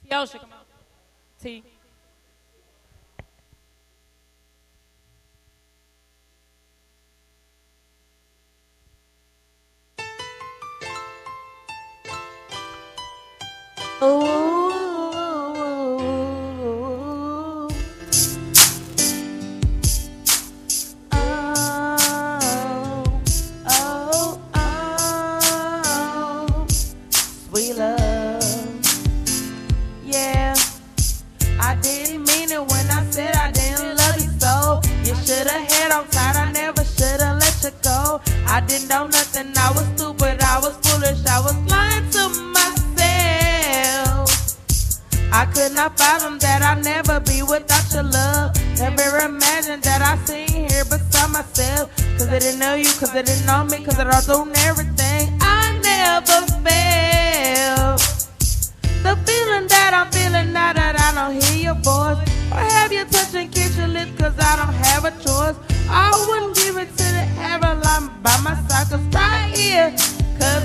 Tiosha, come on. T. Ooh. Sweet love. Yeah, I didn't mean it when I said I didn't love you so. You should've held on tight, I never should've let you go. I didn't know nothing, I was stupid, I was foolish, I was lying to myself. I could not fathom that I'd never be without your love. Never imagined that I seen here beside myself. Cause I didn't know you, cause I didn't know me, cause I don't do everything. I never felt the feeling that I'm feeling now that I don't hear your voice. Or have you touch and kiss your lips cause I don't have a choice. I wouldn't give it to the heaven line by my side, cause right here. Cause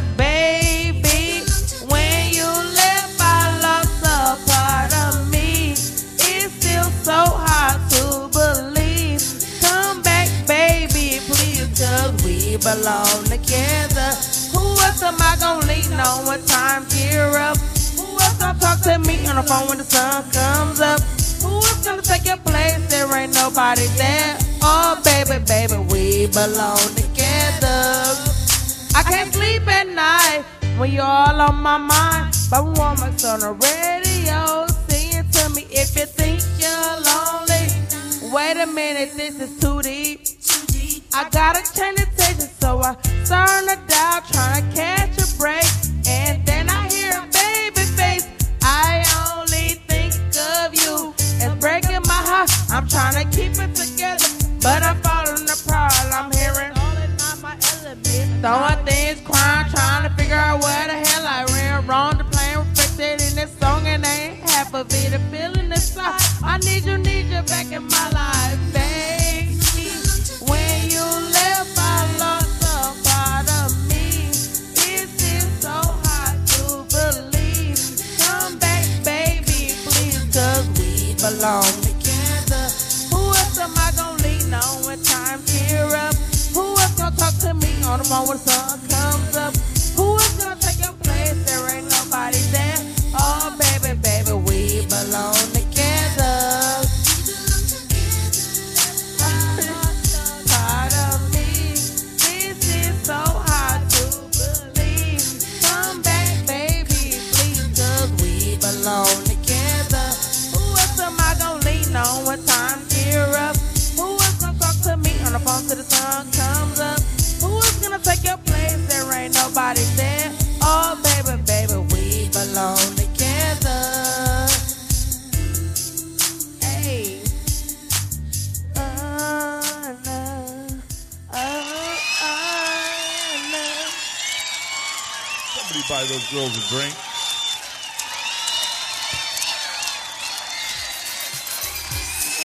baby, when you left I lost a part of me. It's still so hard to believe. Come back baby, please, cause we belong together. Who else am I gonna lean on when time gear up? Who else gonna talk to me on the phone when the sun comes up? Who else gonna take your place? There ain't nobody there. Oh baby, baby, we belong together. I can't sleep at night when you're all on my mind. But woman's on the radio singing to me if you think you're lonely. Wait a minute, this is too deep. I gotta change the station, so I turn the dial, trying to catch a break. And then I hear a baby face. I only think of you. It's breaking my heart. I'm trying to keep it together, but I'm falling apart. I'm hearing all in my element. Throwing things, crying, trying to figure out where the hell I ran wrong. The plan reflected in this song, and ain't half of it. The feeling inside. I need you back in my life, baby. When you left, I lost a part of me. It's still so hard to believe. Come back, baby, please, cause we belong together. Who else am I gonna lean on when times gear up? Who else gonna talk to me on the phone when the sun comes up? Who else gonna take your place? There ain't nobody there. Oh, baby, baby, we belong together. Part of me, this is so hard to believe. Come back, baby, please, cause we belong together. Who else am I gonna lean on when times gear up? Who else gonna talk to me on the phone till the sun comes up? Who is gonna take your place? There ain't nobody there. Oh, baby, baby, we belong together. Hey. Somebody buy those girls a drink.